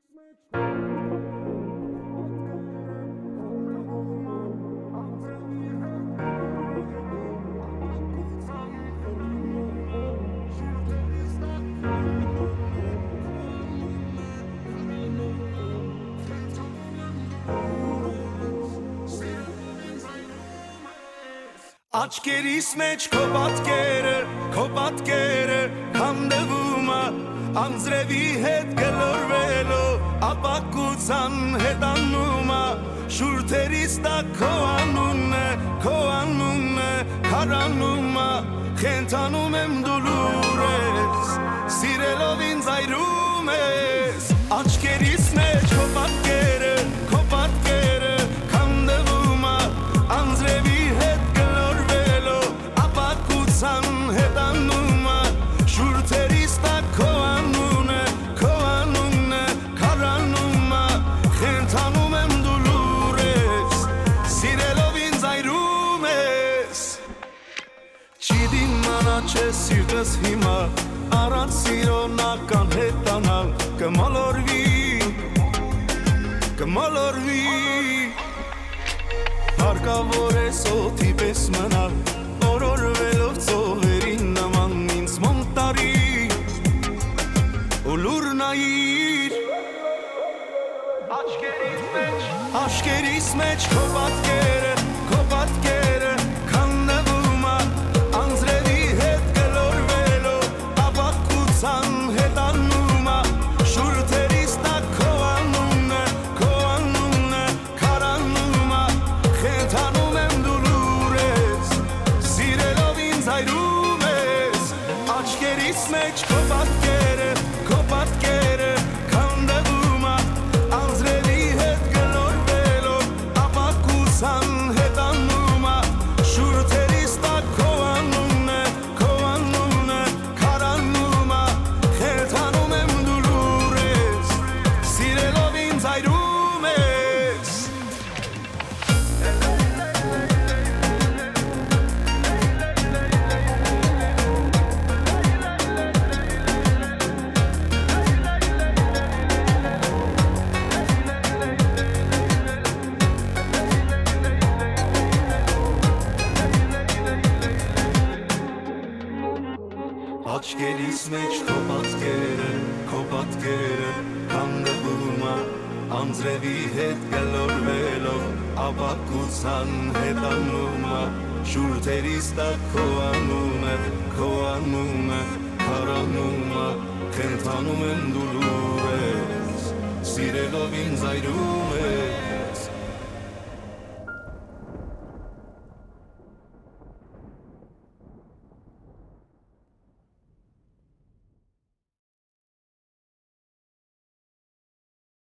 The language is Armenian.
Աչքերիս մեջ քո պատկերը հանդևում է անձրևի հետ գլորվելով ապակության հետանում է շուրթերիս տակ քո անունն է քարանում է խենթանում եմ դու լուր ես սիրելով ինձ այրում ես աչքերիս մեջ քո պատկերը հանդևում է անձրևի հետ հետանում է շուրթերիս տակ քո անունն է քարանում է խենթանում եմ դու լուր ես սիրելով ինձ այրում ես չի դիմանա չէ սիրտս հիմա առանց սիրոնական հետանալ կմոլորվի հարկավոր է սոթի պես մնալ օրորվելով ծովերին նման ինձ մոնտարի ու լուր նայիր աչքերիս մեջ քո պատկերը քանդվում է անձրևի հետ գլորվելով ապակության հետանում է շուրթերիս տակ քո անունն է քարանում է խենթանում եմ դու լուր ես այրում ես աչքերիս մեջ քո պատկերը քանդվում է անձրևի հետ գլորվելով ապակության հետանում է շուրթերիս տակ քո անունն է քարանում է խենթանում եմ դու լուր ես սիրելով ինձ այրում ես Աչքերիս մեջ քո պատկերը հանդվում է անձրևի հետ գլորվելով ապակության հետանում է շուրթերիս տակ քո անունն է քարանում է խենթանում եմ դու լուր ես սիրելով ինձ այրում